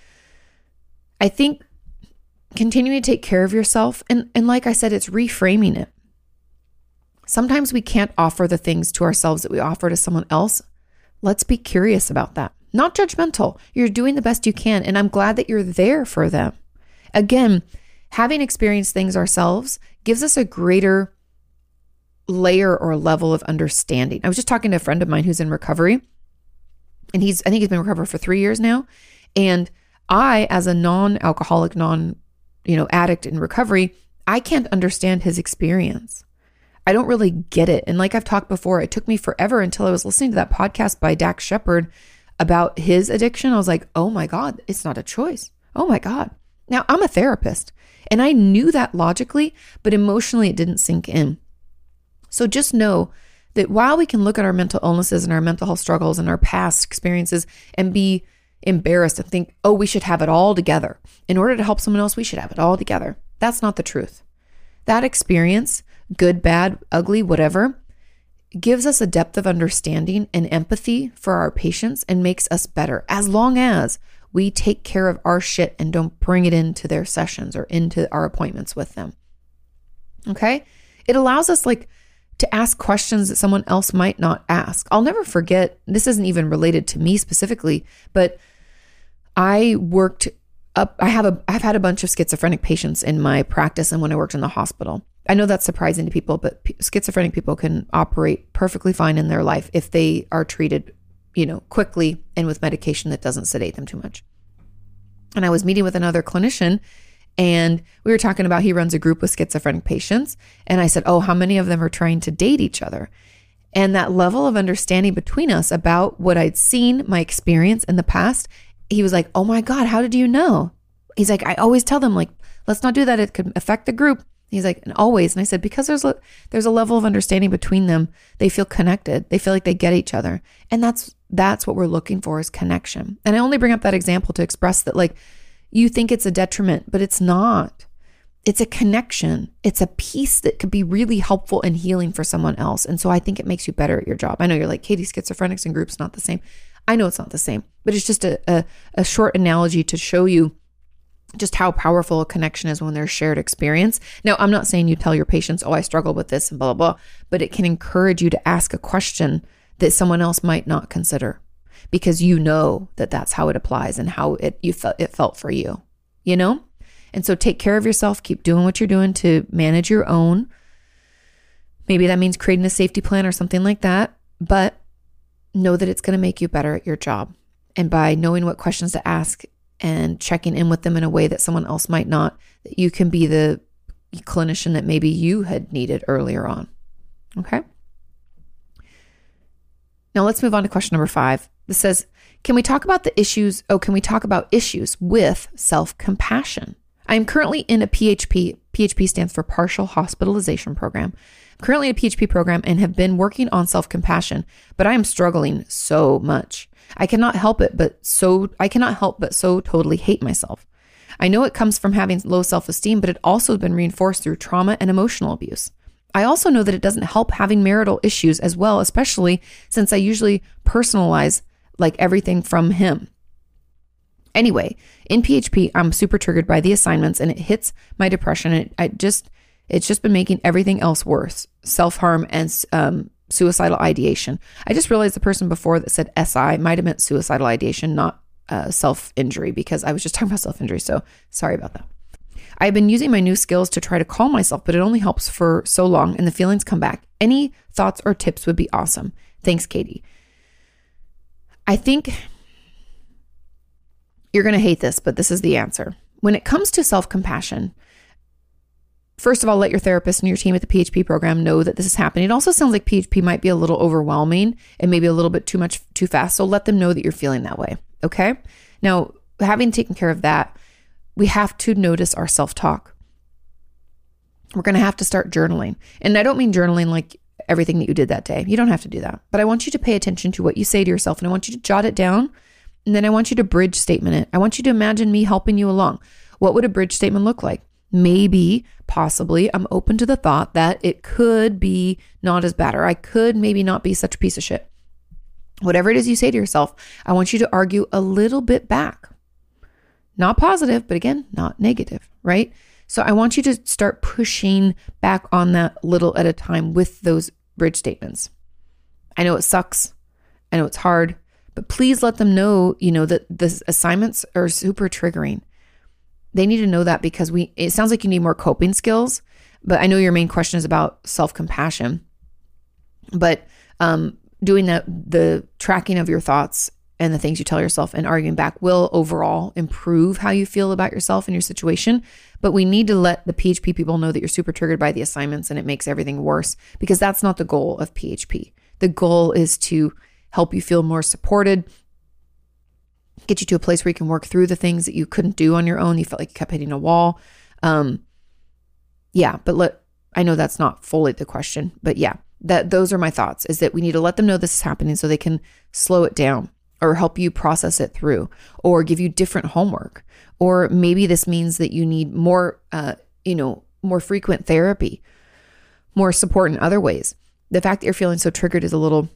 I think continuing to take care of yourself. And, and like I said, it's reframing it. Sometimes we can't offer the things to ourselves that we offer to someone else. Let's be curious about that. Not judgmental. You're doing the best you can. And I'm glad that you're there for them. Again, having experienced things ourselves gives us a greater layer or level of understanding. I was just talking to a friend of mine who's in recovery. And he's, I think he's been in recovery for three years now. And I, as a non-alcoholic, non, you know, addict in recovery, I can't understand his experience. I don't really get it. And like I've talked before, it took me forever until I was listening to that podcast by Dax Shepard about his addiction. I was like, oh my God, it's not a choice. Oh my God. Now I'm a therapist and I knew that logically, but emotionally it didn't sink in. So just know that while we can look at our mental illnesses and our mental health struggles and our past experiences and be embarrassed and think, oh, we should have it all together. In order to help someone else, we should have it all together. That's not the truth. That experience, good, bad, ugly, whatever, gives us a depth of understanding and empathy for our patients and makes us better as long as we take care of our shit and don't bring it into their sessions or into our appointments with them. Okay? It allows us like to ask questions that someone else might not ask. I'll never forget, this isn't even related to me specifically, but I worked up, I have a, I've had a bunch of schizophrenic patients in my practice and when I worked in the hospital. I know that's surprising to people, but p- schizophrenic people can operate perfectly fine in their life if they are treated, you know, quickly and with medication that doesn't sedate them too much. And I was meeting with another clinician, and we were talking about, he runs a group with schizophrenic patients. And I said, oh, how many of them are trying to date each other? And that level of understanding between us about what I'd seen, my experience in the past, he was like, oh my God, how did you know? He's like, I always tell them, like, let's not do that. It could affect the group. He's like, and always. And I said, because there's a, there's a level of understanding between them. They feel connected. They feel like they get each other. And that's, that's what we're looking for, is connection. And I only bring up that example to express that, like, you think it's a detriment, but it's not. It's a connection. It's a piece that could be really helpful and healing for someone else. And so I think it makes you better at your job. I know you're like, Katie, schizophrenics and groups not the same. I know it's not the same, but it's just a, a, a short analogy to show you just how powerful a connection is when there's shared experience. Now, I'm not saying you tell your patients, oh, I struggle with this and blah, blah, blah, but it can encourage you to ask a question that someone else might not consider, because you know that that's how it applies and how it you felt it felt for you, you know? And so take care of yourself, keep doing what you're doing to manage your own. Maybe that means creating a safety plan or something like that, but know that it's going to make you better at your job. And by knowing what questions to ask and checking in with them in a way that someone else might not, that you can be the clinician that maybe you had needed earlier on. Okay? Now let's move on to question number five. This says, can we talk about the issues? Oh, can we talk about issues with self-compassion? I am currently in a P H P. P H P stands for Partial Hospitalization Program. I'm currently in a P H P program and have been working on self-compassion, but I am struggling so much. I cannot help it, but so I cannot help but so totally hate myself. I know it comes from having low self-esteem, but it also has been reinforced through trauma and emotional abuse. I also know that it doesn't help having marital issues as well, especially since I usually personalize like everything from him. Anyway, in P H P, I'm super triggered by the assignments, and it hits my depression. And it, I just, it's just been making everything else worse. Self-harm and um, suicidal ideation. I just realized the person before that said S I might have meant suicidal ideation, not uh, self-injury, because I was just talking about self-injury. So sorry about that. I've been using my new skills to try to calm myself, but it only helps for so long and the feelings come back. Any thoughts or tips would be awesome. Thanks, Katie. I think you're going to hate this, but this is the answer. When it comes to self-compassion, first of all, let your therapist and your team at the P H P program know that this is happening. It also sounds like P H P might be a little overwhelming and maybe a little bit too much, too fast. So let them know that you're feeling that way. Okay. Now, having taken care of that, we have to notice our self-talk. We're going to have to start journaling. And I don't mean journaling like everything that you did that day. You don't have to do that. But I want you to pay attention to what you say to yourself, and I want you to jot it down. And then I want you to bridge statement it. I want you to imagine me helping you along. What would a bridge statement look like? Maybe, possibly, I'm open to the thought that it could be not as bad, or I could maybe not be such a piece of shit. Whatever it is you say to yourself, I want you to argue a little bit back. Not positive, but again, not negative, right? So I want you to start pushing back on that little at a time with those bridge statements. I know it sucks. I know it's hard, but please let them know, you know, that the assignments are super triggering. They need to know that, because we, it sounds like you need more coping skills, but I know your main question is about self-compassion, but um, doing that, the tracking of your thoughts and the things you tell yourself and arguing back will overall improve how you feel about yourself and your situation. But we need to let the P H P people know that you're super triggered by the assignments and it makes everything worse, because that's not the goal of P H P. The goal is to help you feel more supported, get you to a place where you can work through the things that you couldn't do on your own. You felt like you kept hitting a wall. Um, yeah, but let, I know that's not fully the question, but yeah, that those are my thoughts, is that we need to let them know this is happening so they can slow it down, or help you process it through, or give you different homework. Or maybe this means that you need more, uh, you know, more frequent therapy, more support in other ways. The fact that you're feeling so triggered is a little,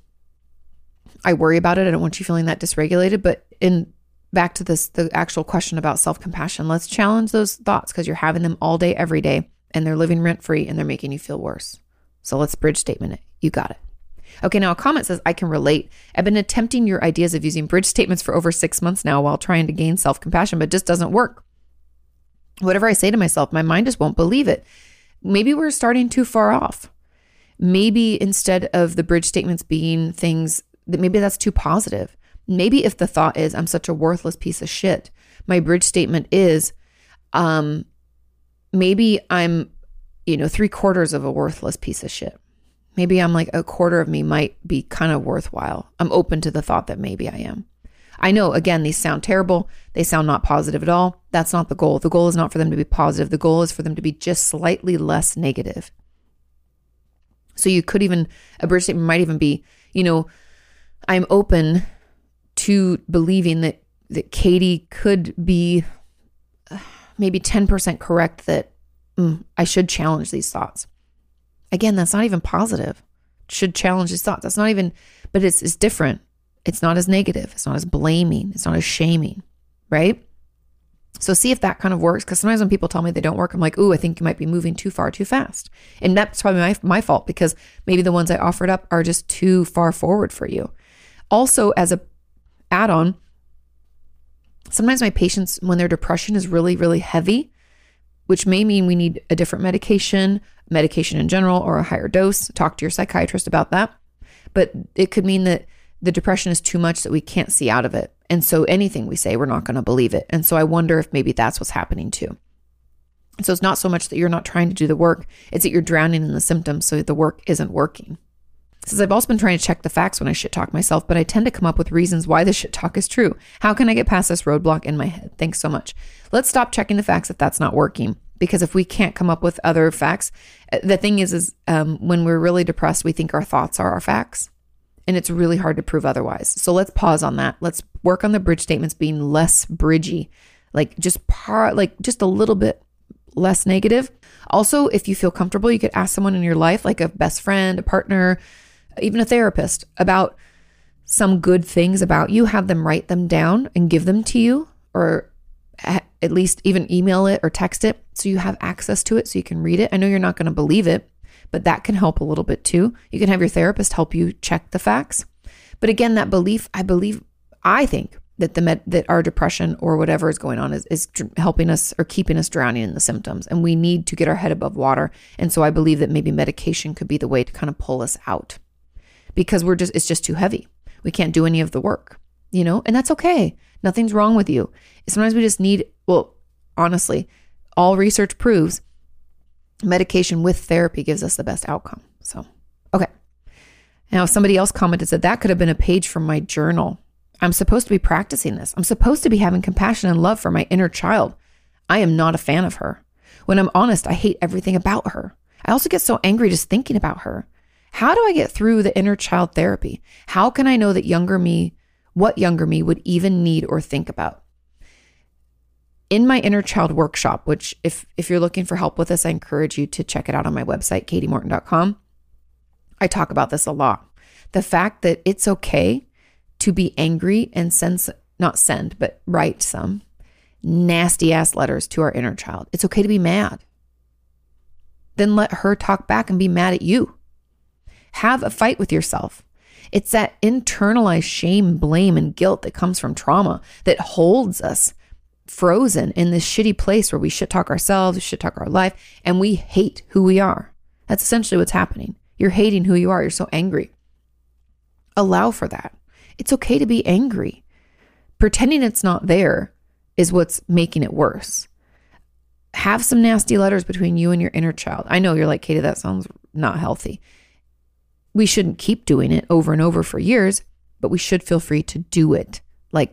I worry about it. I don't want you feeling that dysregulated, but in back to this, the actual question about self-compassion, let's challenge those thoughts, because you're having them all day, every day, and they're living rent-free and they're making you feel worse. So let's bridge statement it. You got it. Okay, now a comment says, I can relate. I've been attempting your ideas of using bridge statements for over six months now while trying to gain self-compassion, but it just doesn't work. Whatever I say to myself, my mind just won't believe it. maybe we're starting too far off. Maybe instead of the bridge statements being things that maybe that's too positive. Maybe if the thought is, I'm such a worthless piece of shit, my bridge statement is, um, maybe I'm, you know, three quarters of a worthless piece of shit. Maybe I'm like a quarter of me might be kind of worthwhile. I'm open to the thought that maybe I am. I know, again, these sound terrible. They sound not positive at all. That's not the goal. The goal is not for them to be positive. The goal is for them to be just slightly less negative. So you could even, a bridge statement might even be, you know, I'm open to believing that, that Katie could be maybe ten percent correct that mm, I should challenge these thoughts. Again, that's not even positive. Should challenge these thoughts. That's not even, but it's, it's different. It's not as negative. It's not as blaming. It's not as shaming, right? So see if that kind of works. Because sometimes when people tell me they don't work, I'm like, ooh, I think you might be moving too far too fast. And that's probably my, my fault because maybe the ones I offered up are just too far forward for you. Also, as a add-on, sometimes my patients, when their depression is really, really heavy, which may mean we need a different medication, medication in general, or a higher dose, talk to your psychiatrist about that. But it could mean that the depression is too much that we can't see out of it. And so anything we say, we're not going to believe it. And so I wonder if maybe that's what's happening too. So it's not so much that you're not trying to do the work, it's that you're drowning in the symptoms, so the work isn't working. Since I've also been trying to check the facts when I shit talk myself, but I tend to come up with reasons why the shit talk is true. How can I get past this roadblock in my head? Thanks so much. Let's stop checking the facts if that's not working. Because if we can't come up with other facts, the thing is, is um, when we're really depressed, we think our thoughts are our facts. And it's really hard to prove otherwise. So let's pause on that. Let's work on the bridge statements being less bridgy, like just par, like just a little bit less negative. Also, if you feel comfortable, you could ask someone in your life, like a best friend, a partner, even a therapist, about some good things about you. Have them write them down and give them to you, or at least even email it or text it so you have access to it so you can read it. I know you're not going to believe it, but that can help a little bit too. You can have your therapist help you check the facts. But again, that belief, I believe, I think that the med, that our depression or whatever is going on is, is helping us or keeping us drowning in the symptoms. And we need to get our head above water. And so I believe that maybe medication could be the way to kind of pull us out, because we're just, it's just too heavy. We can't do any of the work, you know, and that's okay. Nothing's wrong with you. Sometimes we just need, well, honestly, all research proves medication with therapy gives us the best outcome. So, okay. Now, somebody else commented, said that could have been a page from my journal. I'm supposed to be practicing this. I'm supposed to be having compassion and love for my inner child. I am not a fan of her. When I'm honest, I hate everything about her. I also get so angry just thinking about her. How do I get through the inner child therapy? How can I know that younger me, what younger me would even need or think about? In my inner child workshop, which if, if you're looking for help with this, I encourage you to check it out on my website, katie morton dot com. I talk about this a lot. The fact that it's okay to be angry and send, not send, but write some nasty ass letters to our inner child. It's okay to be mad. Then let her talk back and be mad at you. Have a fight with yourself. It's that internalized shame, blame, and guilt that comes from trauma that holds us frozen in this shitty place where we shit talk ourselves, we shit talk our life, and we hate who we are. That's essentially what's happening. You're hating who you are. You're so angry. Allow for that. It's okay to be angry. Pretending it's not there is what's making it worse. Have some nasty letters between you and your inner child. I know you're like, Katie, that sounds not healthy. We shouldn't keep doing it over and over for years, but we should feel free to do it. Like,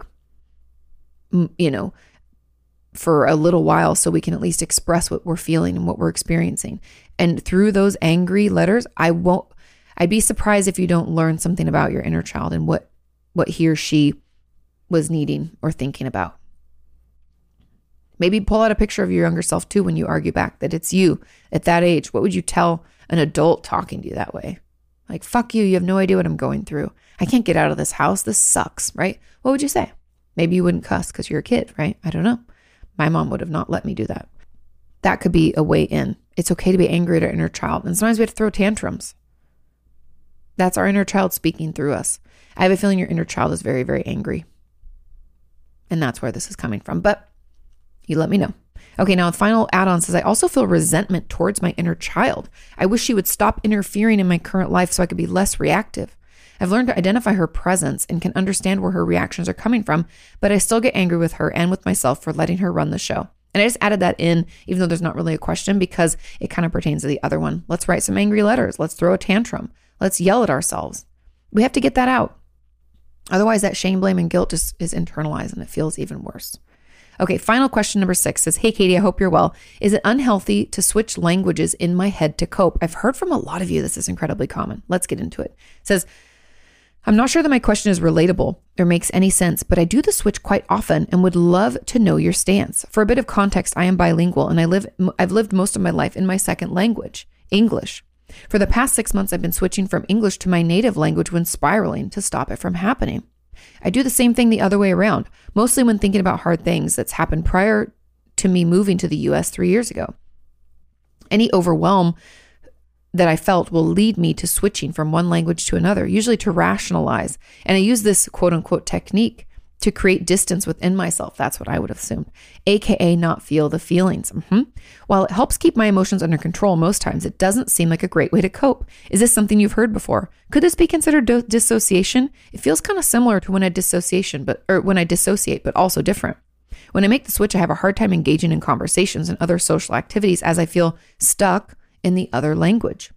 you know, for a little while so we can at least express what we're feeling and what we're experiencing. And through those angry letters, I won't, I'd be surprised if you don't learn something about your inner child and what, what he or she was needing or thinking about. Maybe pull out a picture of your younger self too when you argue back, that it's you at that age. What would you tell an adult talking to you that way? Like, fuck you, you have no idea what I'm going through. I can't get out of this house. This sucks, right? What would you say? Maybe you wouldn't cuss because you're a kid, right? I don't know. My mom would have not let me do that. That could be a way in. It's okay to be angry at our inner child. And sometimes we have to throw tantrums. That's our inner child speaking through us. I have a feeling your inner child is very, very angry. And that's where this is coming from. But you let me know. Okay, now the final add-on says, I also feel resentment towards my inner child. I wish she would stop interfering in my current life so I could be less reactive. I've learned to identify her presence and can understand where her reactions are coming from, but I still get angry with her and with myself for letting her run the show. And I just added that in, even though there's not really a question, because it kind of pertains to the other one. Let's write some angry letters. Let's throw a tantrum. Let's yell at ourselves. We have to get that out. Otherwise, that shame, blame, and guilt just is internalized and it feels even worse. Okay, final question number six says, hey, Katie, I hope you're well. Is it unhealthy to switch languages in my head to cope? I've heard from a lot of you this is incredibly common. Let's get into it. It says, I'm not sure that my question is relatable or makes any sense, but I do the switch quite often and would love to know your stance. For a bit of context, I am bilingual and I live, I've lived most of my life in my second language, English. For the past six months, I've been switching from English to my native language when spiraling to stop it from happening. I do the same thing the other way around, mostly when thinking about hard things that's happened prior to me moving to the U S three years ago. Any overwhelm that I felt will lead me to switching from one language to another, usually to rationalize. And I use this quote unquote technique to create distance within myself. That's what I would have assumed, A K A not feel the feelings. Mm-hmm. While it helps keep my emotions under control most times, it doesn't seem like a great way to cope. Is this something you've heard before? Could this be considered do- dissociation? It feels kind of similar to when I dissociation, but or when I dissociate, but also different. When I make the switch, I have a hard time engaging in conversations and other social activities as I feel stuck in the other language.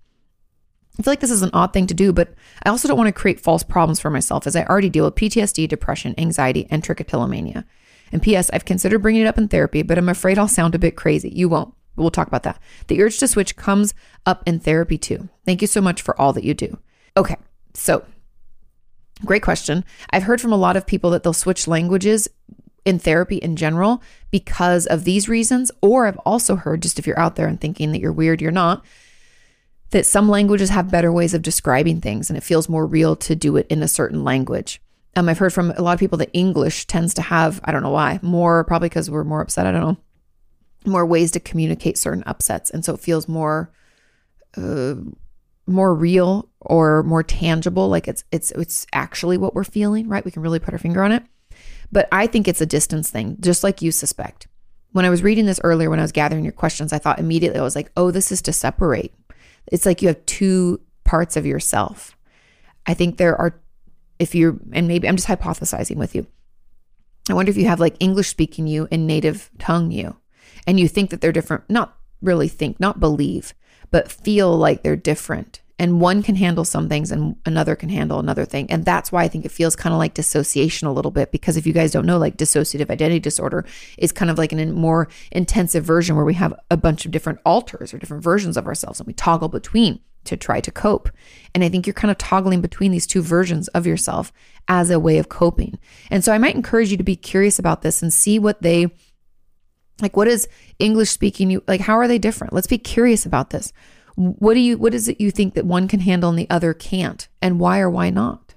I feel like this is an odd thing to do, but I also don't want to create false problems for myself as I already deal with P T S D, depression, anxiety, and trichotillomania. And P S I've considered bringing it up in therapy, but I'm afraid I'll sound a bit crazy. You won't. We'll talk about that. The urge to switch comes up in therapy too. Thank you so much for all that you do. Okay, so great question. I've heard from a lot of people that they'll switch languages in therapy in general because of these reasons, or I've also heard, just if you're out there and thinking that you're weird, you're not, that some languages have better ways of describing things and it feels more real to do it in a certain language. Um, I've heard from a lot of people that English tends to have, I don't know why, more, probably because we're more upset, I don't know, more ways to communicate certain upsets. And so it feels more, uh, more real or more tangible, like it's, it's, it's actually what we're feeling, right? We can really put our finger on it. But I think it's a distance thing, just like you suspect. When I was reading this earlier, when I was gathering your questions, I thought immediately, I was like, oh, this is to separate. It's like you have two parts of yourself. I think there are, if you're, and maybe I'm just hypothesizing with you. I wonder if you have like English speaking you and native tongue you, and you think that they're different, not really think, not believe, but feel like they're different. And one can handle some things and another can handle another thing. And that's why I think it feels kind of like dissociation a little bit, because if you guys don't know, like dissociative identity disorder is kind of like a more intensive version where we have a bunch of different alters or different versions of ourselves and we toggle between to try to cope. And I think you're kind of toggling between these two versions of yourself as a way of coping. And so I might encourage you to be curious about this and see what they, like, what is English speaking you, like, how are they different? Let's be curious about this. What do you, what is it you think that one can handle and the other can't? And why or why not?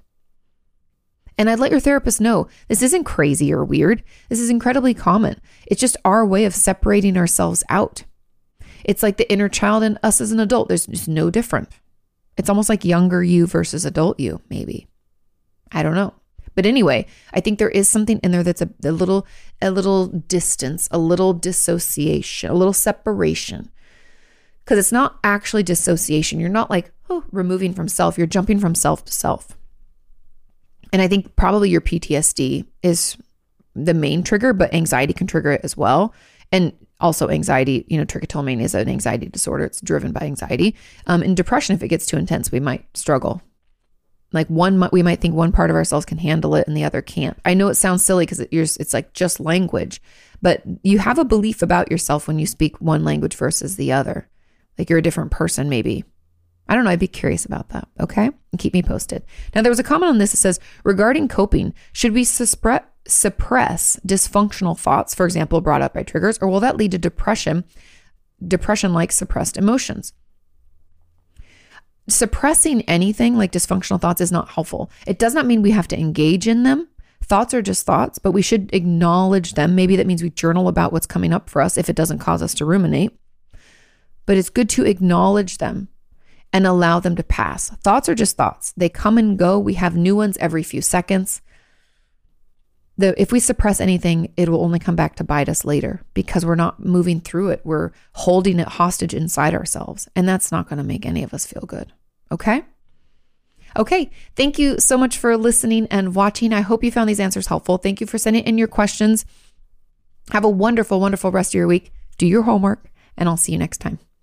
And I'd let your therapist know this isn't crazy or weird. This is incredibly common. It's just our way of separating ourselves out. It's like the inner child and us as an adult. There's just no different. It's almost like younger you versus adult you, maybe. I don't know. But anyway, I think there is something in there that's a, a little, a little distance, a little dissociation, a little separation. Because it's not actually dissociation. You're not like, oh, removing from self. You're jumping from self to self. And I think probably your P T S D is the main trigger, but anxiety can trigger it as well. And also anxiety, you know, trichotillomania is an anxiety disorder. It's driven by anxiety. Um, and depression, if it gets too intense, we might struggle. Like one, we might think one part of ourselves can handle it and the other can't. I know it sounds silly because it, it's like just language, but you have a belief about yourself when you speak one language versus the other. Like you're a different person, maybe. I don't know. I'd be curious about that. Okay. And keep me posted. Now, there was a comment on this that says, regarding coping, should we suppress, suppress dysfunctional thoughts, for example, brought up by triggers, or will that lead to depression, depression-like suppressed emotions? Suppressing anything like dysfunctional thoughts is not helpful. It does not mean we have to engage in them. Thoughts are just thoughts, but we should acknowledge them. Maybe that means we journal about what's coming up for us if it doesn't cause us to ruminate. But it's good to acknowledge them and allow them to pass. Thoughts are just thoughts. They come and go. We have new ones every few seconds. the if we suppress anything, it will only come back to bite us later because we're not moving through it. We're holding it hostage inside ourselves. And that's not going to make any of us feel good. Okay? Okay. Thank you so much for listening and watching. I hope you found these answers helpful. Thank you for sending in your questions. Have a wonderful, wonderful rest of your week. Do your homework, and I'll see you next time.